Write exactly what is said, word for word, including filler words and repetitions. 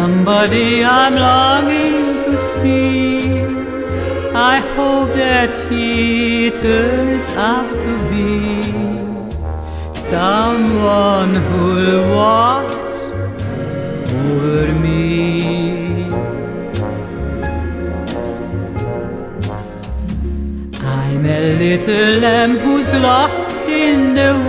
somebody I'm longing to see. I hope that he turns out to be someone who'll watch over me. I'm a little lamb who's lost in the